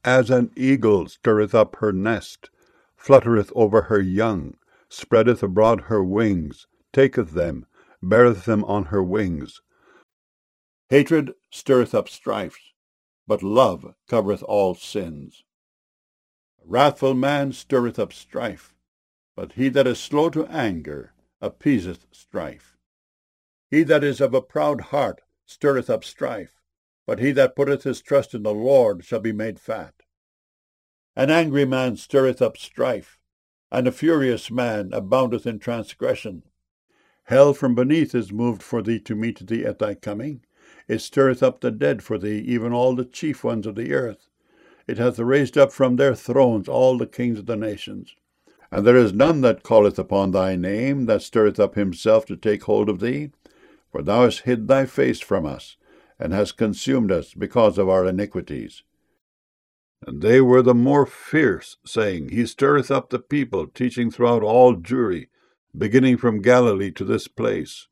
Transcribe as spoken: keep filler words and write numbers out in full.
As an eagle stirreth up her nest, fluttereth over her young, spreadeth abroad her wings, taketh them, beareth them on her wings. Hatred stirreth up strife, but love covereth all sins. A wrathful man stirreth up strife, but he that is slow to anger appeaseth strife. He that is of a proud heart stirreth up strife, but he that putteth his trust in the Lord shall be made fat. An angry man stirreth up strife, and a furious man aboundeth in transgression. Hell from beneath is moved for thee to meet thee at thy coming. It stirreth up the dead for thee, even all the chief ones of the earth. It hath raised up from their thrones all the kings of the nations. And there is none that calleth upon thy name, that stirreth up himself to take hold of thee. For thou hast hid thy face from us, and hast consumed us because of our iniquities. And they were the more fierce, saying, He stirreth up the people, teaching throughout all Jewry, beginning from Galilee to this place.